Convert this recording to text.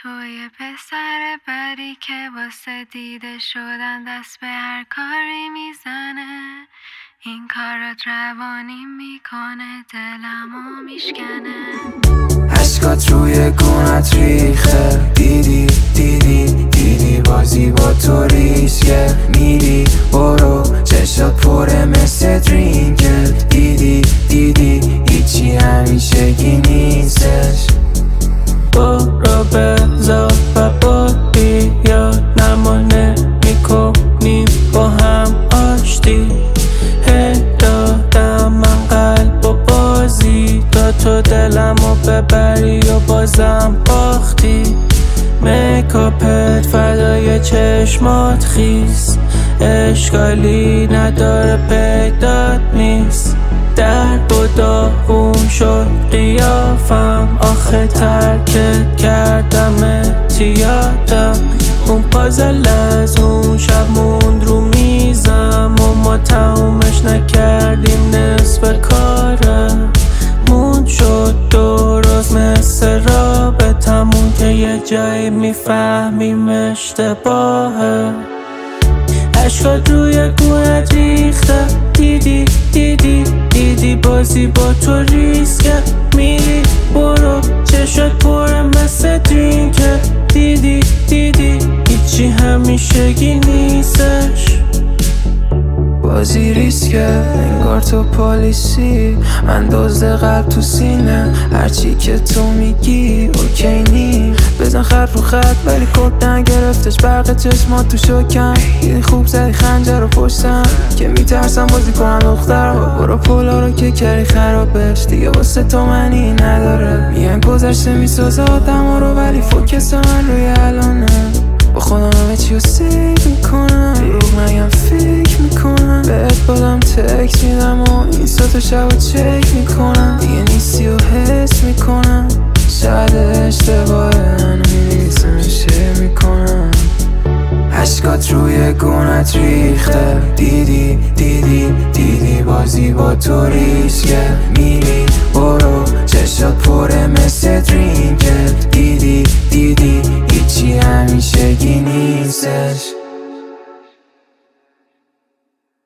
توی پسر بدی که واسه دیده شدن دست به هر کاری میزنه، این کارات روانی میکنه دلمو میشکنه. عشقات روی گونت ریخته، دیدی دیدی دیدی بازی با تو ریسکه، میری برو چشات پره مثل درینکت، دیدی دیدی هیچی همیشگی نیستش. برو بذار و بادی یا نمانه میکنیم با هم آشتی. دادم من قلب و بازی تا تو دلمو ببری و بازم باختی. میکاپت فدای چشمات خیس، اشکالی نداره پیدات نیست. درد و داغون شد قیافم، آخه ترکت کردم یادم. اون پازل از اون شب موند رو میزم و ما تمومش نکردیم، نصف کارم موند شد درست مثل رابطمون که یه جایی میفهمیم اشتباهه. عشقات روی گونت ریخته، دیدی دیدی دیدی بازی با تو ریسکه، میری برو چشات پره مثل درینکه، دیدی دیدی هیچی همیشگی نیستش. بازی ریسکه انگار تو پالیسی، من دزد قلب تو سینه، هرچی که تو میگی اوکی نی. بزن خط رو خط ولی کت نگرفتش، برق چشمات تو شکن، دیدی خوب زدی خنجر رو پشتم که میترسم بازی کنم دخترها. برو پولا رو که کردی خرابش، دیگه واسه تو معنی نداره. میگن گذشته میسازه آدم رو ولی فوکس من روی الانه. با خودم همه چی رو سیو میکنم، دروغ نگم فکر میکنم، بهت بادم تکس میدم و این ساعت شب رو چک میکنم، دیگه نیستی و حس میکنم، شاید اشتباه منو میریسم شیر میکنم. عشقات روی گونت ریخته، دیدی دیدی دیدی بازی با تو ریسکه، میری برو چشات